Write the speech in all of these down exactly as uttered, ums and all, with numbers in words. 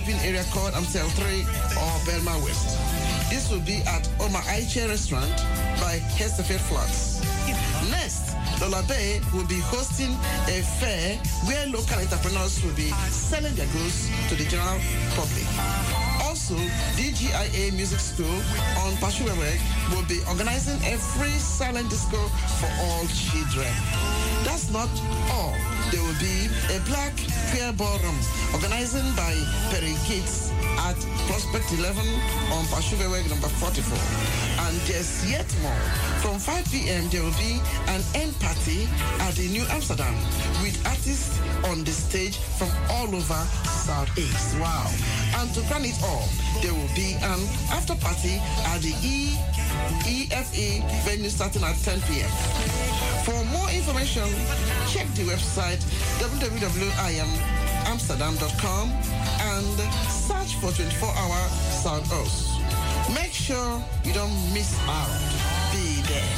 developing area called Amstel three or Belma West. This will be at Omar Aiche Restaurant by Hestefeld Flats. Next, Lola Bay will be hosting a fair where local entrepreneurs will be selling their goods to the general public. Also, D G I A Music School on Pashuweweg will be organizing a free silent disco for all children. That's not all. There will be a black queer ballroom organizing by Perry Gates at Prospect eleven on Pashuweweg number forty-four. And there's yet more. From five p.m. there will be an end party at the New Amsterdam with artists on the stage from all over Southeast. Wow. And to crown it all, there will be an after party at the E F E venue starting at ten p.m. For more information, check the website w w w dot i am amsterdam dot com and search for twenty-four hour Southhouse. Make sure you don't miss out. Be there.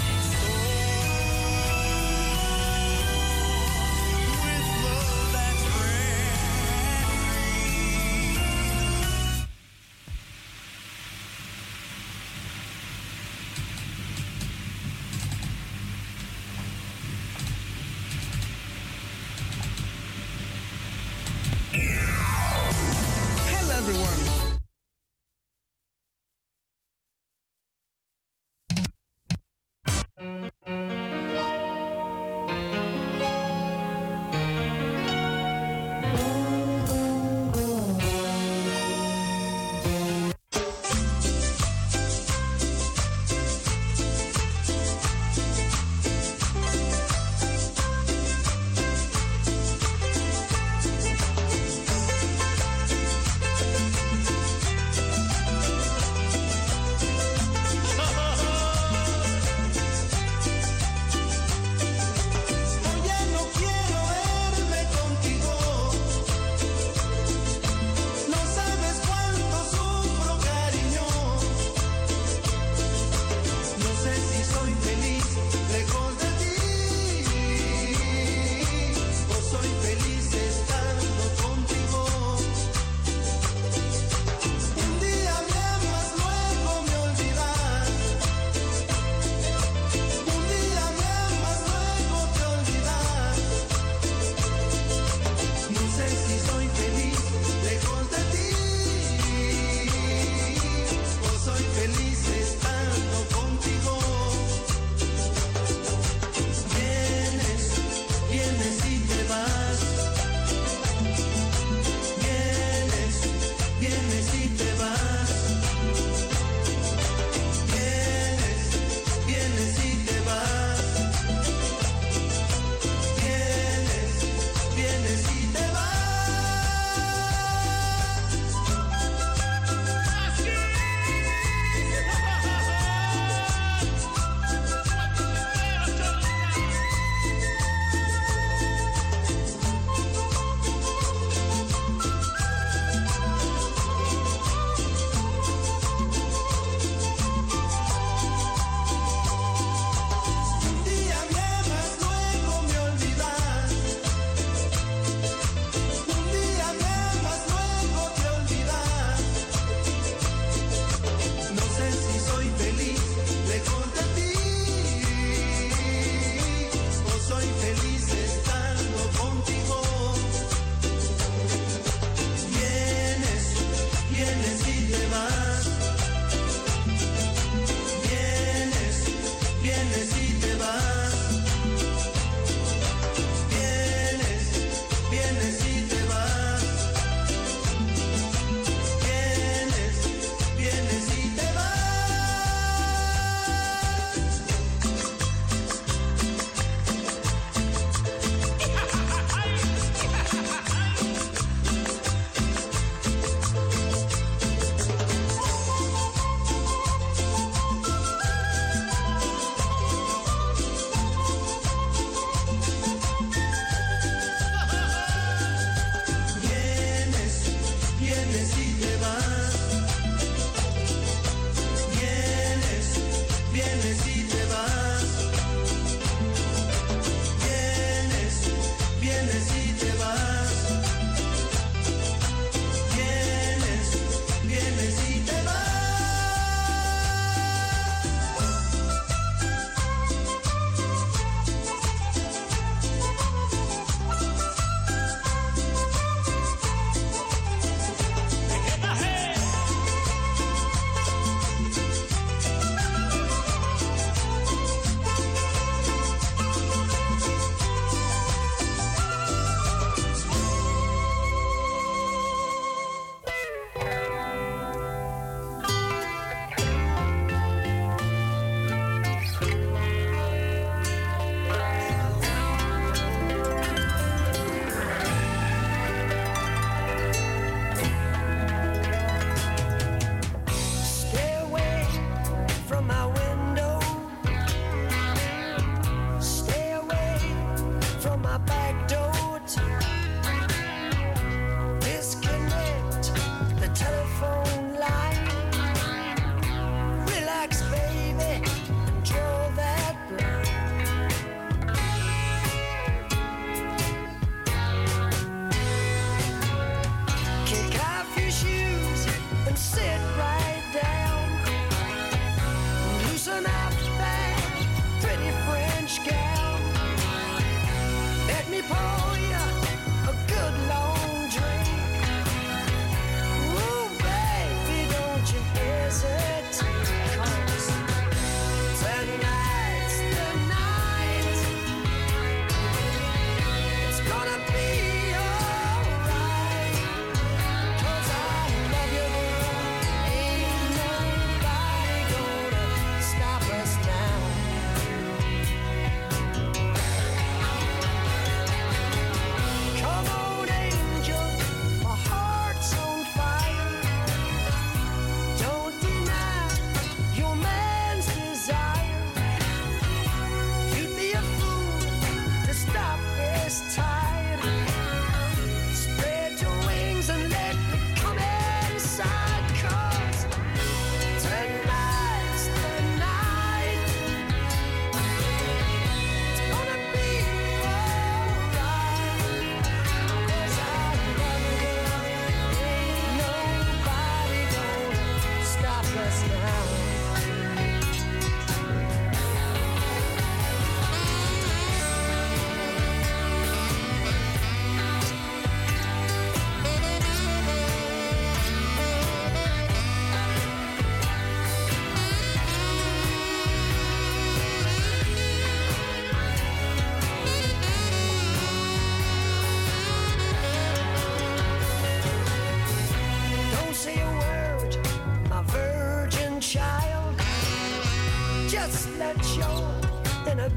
vienes y te vas, vienes,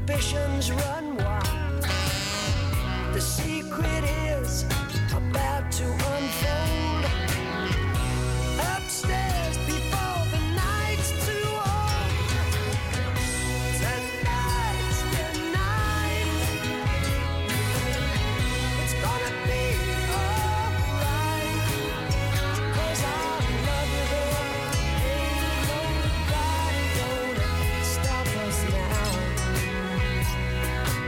ambitions run wild. The secret is about to unfold. Upstairs before the night's too old. Tonight's the night. It's gonna be alright. 'Cause I love you there. Ain't nobody gonna stop us now.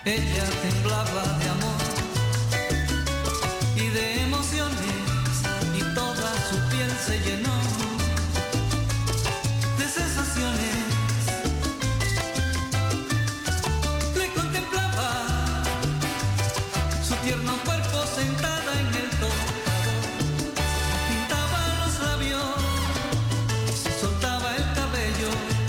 Ella temblaba de amor y de emociones y toda su piel se llenó de sensaciones. Le contemplaba su tierno cuerpo sentada en el tocador. Pintaba los labios, se soltaba el cabello.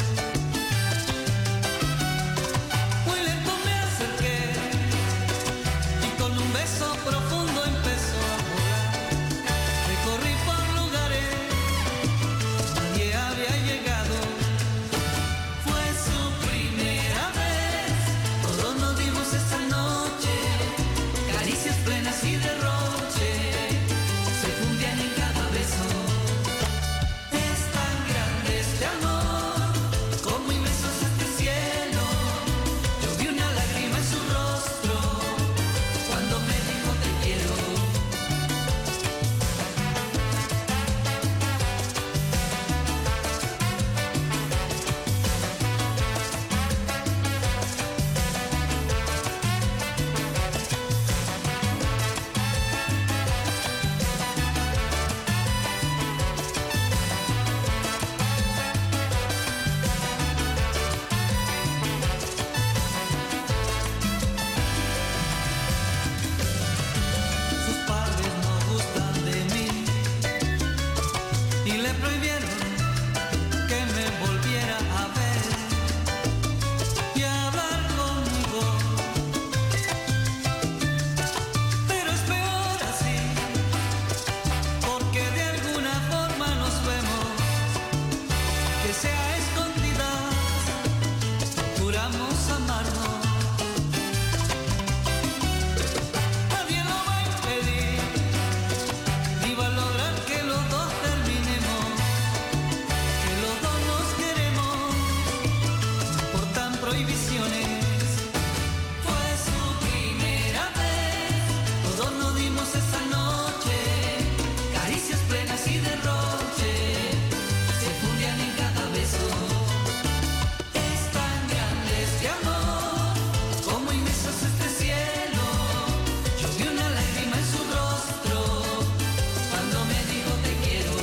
Muy lento me acerqué y con un beso profundo empezó a volar. Recorrí por lugares, nadie había llegado. Fue su primera vez, todos nos dimos esa noche. Caricias plenas y derroche se fundían en cada beso. Es tan grande este amor como inmensos este cielo. Yo vi una lágrima en su rostro cuando me dijo te quiero. Sus padres no gustan de mí y le prohibieron que me volviera a ver y a hablar conmigo. Pero es peor así, porque de alguna forma nos vemos, que sea a escondidas, juramos amarnos. Nadie lo va a impedir, ni va a lograr que los dos terminemos, que los dos nos queremos, no importan prohibiciones. Fue su primera vez, todos nos dimos esa noche, caricias plenas y derroche se fundían en cada beso. Es tan grande este amor como inmensos este cielo. Yo vi una lágrima en su rostro cuando me dijo te quiero.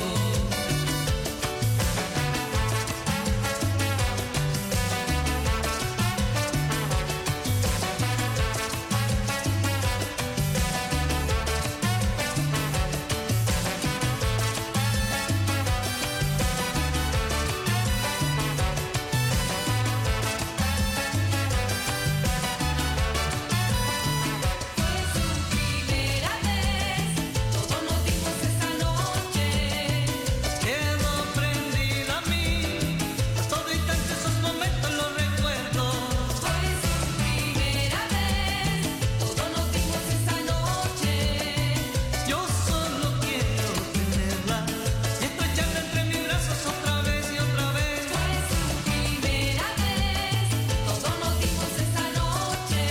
Primera vez, todos nos dimos esa noche. Quedó prendida a mí, a todo instante esos momentos los recuerdo. Fue su primera vez, todos nos dimos esa noche. Yo solo quiero tenerla y estrecharla entre mis brazos otra vez y otra vez. Fue su primera vez, todos nos dimos esa noche.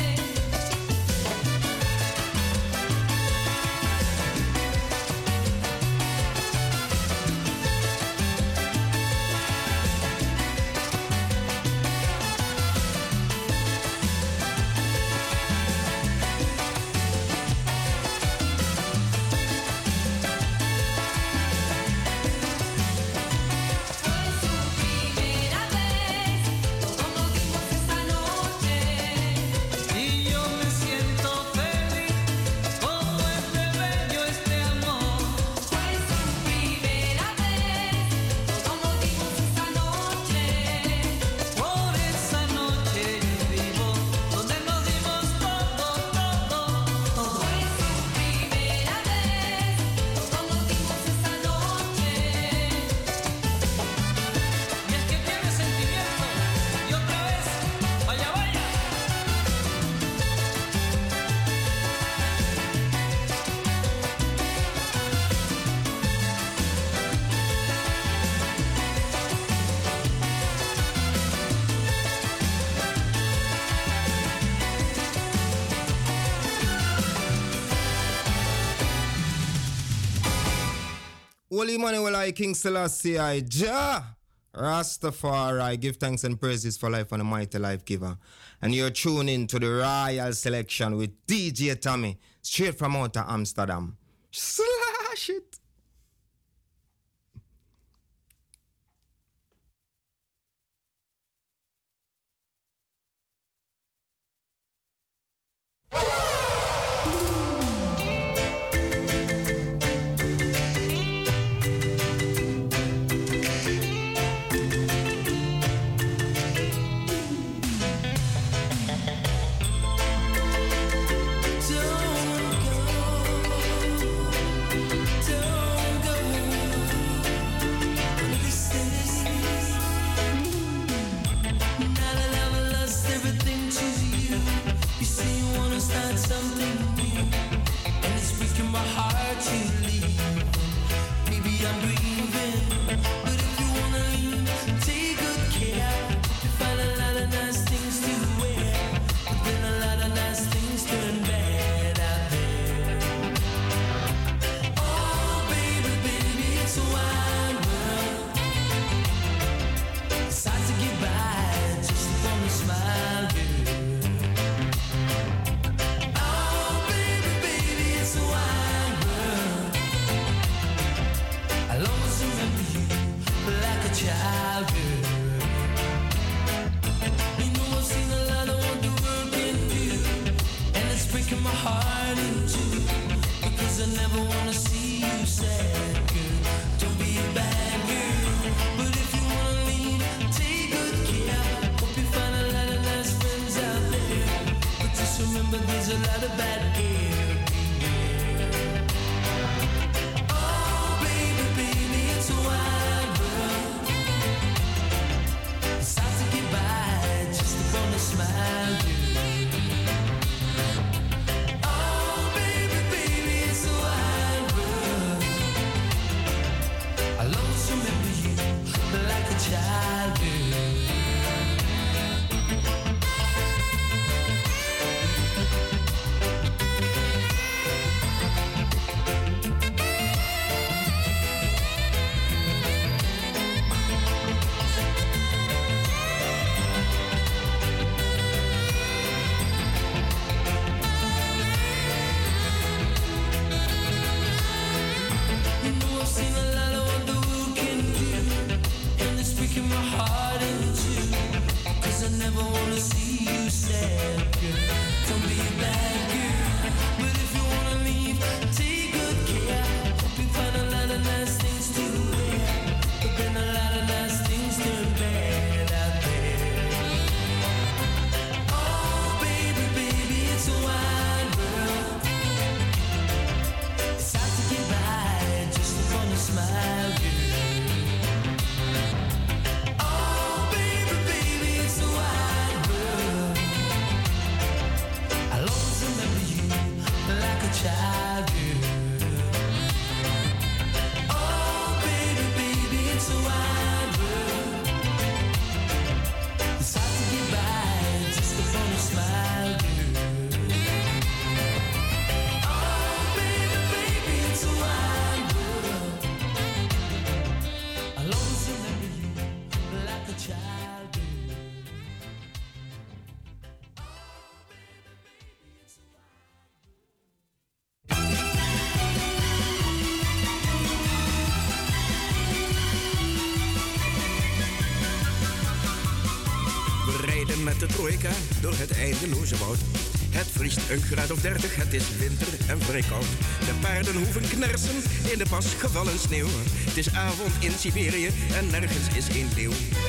Primera vez, todos nos dimos esa noche. Y yo me siento feliz, como es de bello este amor. Fue su primera vez, todos nos dimos esa noche. Por esa noche yo vivo, donde nos dimos todo, todo, todo. Fue su primera vez, todos nos dimos esa noche. Y el que tiene sentimiento, y otra vez, vaya, vaya. Holy money will I King Selassie I Ja. Rastafari, give thanks and praises for life and the mighty life giver. And you're tuned in to the Royal Selection with D J Tommy, straight from out of Amsterdam. Slash it. Met de trojka door het eindeloze woud. Het vriest een graad of dertig, het is winter en vrij koud. De paarden hoeven knersen in de pas gevallen sneeuw. Het is avond in Siberië en nergens is een leeuw.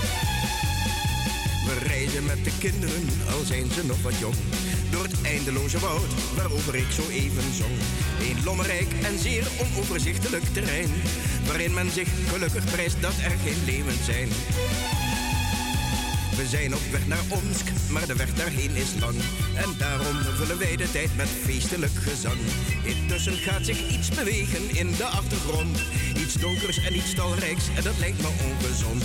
We reizen met de kinderen, al zijn ze nog wat jong. Door het eindeloze woud, waarover ik zo even zong. Een lommerrijk en zeer onoverzichtelijk terrein, waarin men zich gelukkig prijst dat er geen leeuwen zijn. We zijn op weg naar Omsk, maar de weg daarheen is lang. En daarom vullen wij de tijd met feestelijk gezang. Intussen gaat zich iets bewegen in de achtergrond. Iets donkers en iets talrijks, en dat lijkt me ongezond.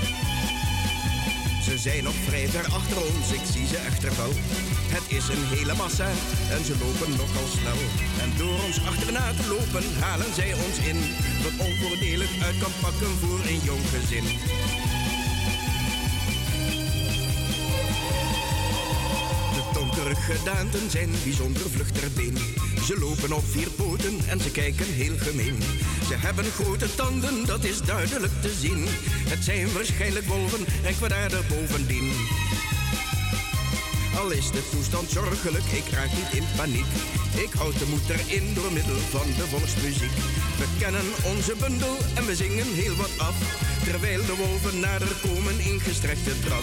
Ze zijn nog vrij ver achter ons, ik zie ze echter wel. Het is een hele massa en ze lopen nogal snel. En door ons achterna te lopen halen zij ons in, wat onvoordelig uit kan pakken voor een jong gezin. Sommige gedaanten zijn bijzonder vlug ter been. Ze lopen op vier poten en ze kijken heel gemeen. Ze hebben grote tanden, dat is duidelijk te zien. Het zijn waarschijnlijk wolven en kwaadaardig bovendien. Al is de toestand zorgelijk, ik raak niet in paniek. Ik houd de moed erin door middel van de volksmuziek. We kennen onze bundel en we zingen heel wat af, terwijl de wolven nader komen in gestrekte draf.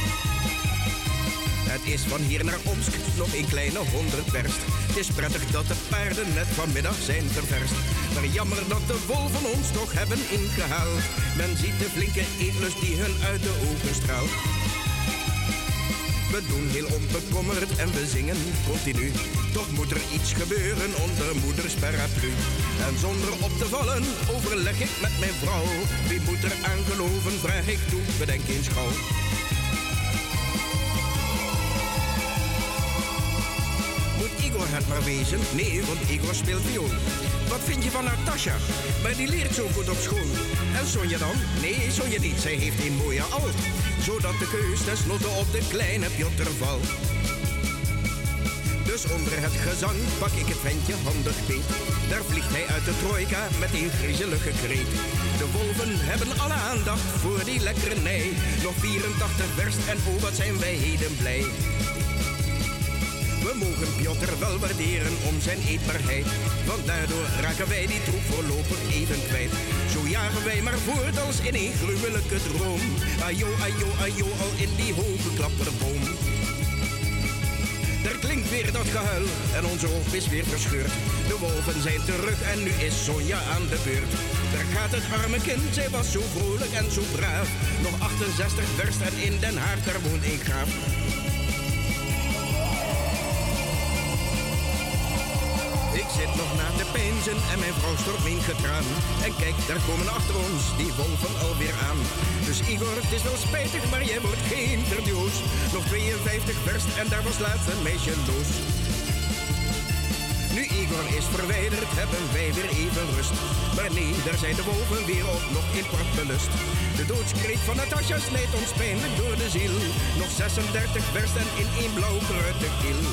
Het is van hier naar Omsk nog een kleine honderd verst. Het is prettig dat de paarden net vanmiddag zijn ververst. Maar jammer dat de wolven ons toch hebben ingehaald. Men ziet de flinke eetlust die hun uit de ogen straalt. We doen heel onbekommerd en we zingen continu. Toch moet er iets gebeuren onder moeders paraplu. En zonder op te vallen overleg ik met mijn vrouw. Wie moet er aan geloven, vraag ik toe, bedenk eens gauw. Moet Igor het maar wezen? Nee, want Igor speelt viool. Wat vind je van Natasja? Maar die leert zo goed op school. En Sonja dan? Nee, Sonja niet, zij heeft een mooie alt. Zodat de keus tenslotte op de kleine Piotr valt. Dus onder het gezang pak ik het ventje handig beet. Daar vliegt hij uit de trojka met een griezelige kreet. De wolven hebben alle aandacht voor die lekkernij. Nog vierentachtig verst en oh wat zijn wij heden blij. We mogen Piotr wel waarderen om zijn eetbaarheid, want daardoor raken wij die troep voorlopig even kwijt. Zo jagen wij maar voort als in een gruwelijke droom. Ajo, ajo, ajo, al in die hoge klapperboom. Er klinkt weer dat gehuil en onze hoop is weer verscheurd. De wolven zijn terug en nu is Sonja aan de beurt. Daar gaat het arme kind, zij was zo vrolijk en zo braaf. Nog achtenzestig verst en in Den Haag, daar woont een graaf. Ik zit nog na te peinzen en mijn vrouw stort mijn getraan. En kijk, daar komen achter ons die wolven alweer aan. Dus Igor, het is wel spijtig, maar jij wordt geen verdioos. Nog tweeënvijftig verst en daar was laatst een meisje los. Nu Igor is verwijderd, hebben wij weer even rust. Maar nee, daar zijn de wolven weer op, nog in prachtbelust. De doodskreet van Natasja snijdt ons pijnlijk door de ziel. Nog zesendertig verst en in één blauw geruite keel.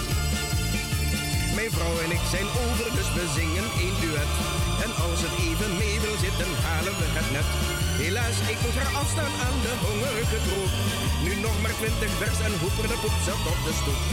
Mijn vrouw en ik zijn over, dus we zingen één duet. En als het even mee wil zitten, halen we het net. Helaas, ik moet haar afstaan aan de hongerige troep. Nu nog maar twintig vers en hoeper de poep zat op de stoep.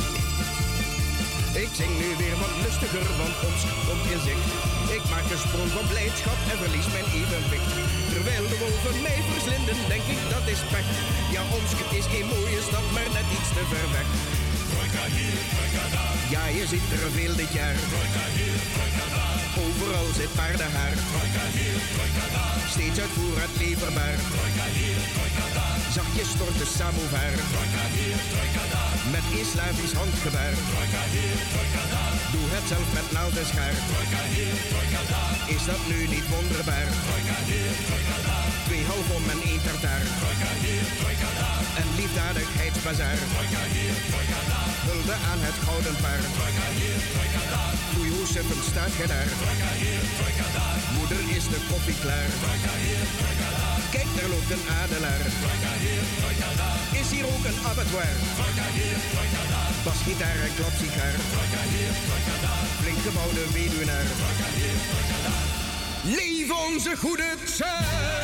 Ik zing nu weer wat lustiger, want ons komt in zicht. Ik maak een sprong van blijdschap en verlies mijn evenwicht. Terwijl de wolven mij verslinden, denk ik dat is pech. Ja, Omsk is een mooie stad, maar net iets te ver weg. Trojka hier, trojka daar. Ja, je ziet er veel dit jaar. Trojka hier, trojka daar. Overal zit paardenhaar. Trojka hier, trojka daar. Steeds uit voorraad leverbaar. Trojka hier, trojka daar. Zachtjes stort de samovar. Trojka hier, trojka daar. Met een Slavisch handgebaar. Trojka hier, trojka daar. Doe het zelf met naald en schaar. Trojka hier, trojka daar. Is dat nu niet wonderbaar? Trojka hier, trojka daar. Twee half om en één tartaar. Trojka hier, trojka daar. En liefdadigheidsbazaar. Trojka hier, trojka daar. Hulde aan het gouden paard. Trojka hier, trojka daar. Doei hoe sippend staat gij daar. Trojka hier, trojka daar. Moeder is de koffie klaar. Trojka hier, trojka daar. Kijk, daar loopt een adelaar. Trojka hier, trojka daar. Is hier ook een abattoir. Trojka hier, trojka daar. Basgitaar en klapsigaar. Trojka hier, trojka daar. Flink gebouwde weduwnaar. Trojka hier, trojka daar. Leef onze goede tijd.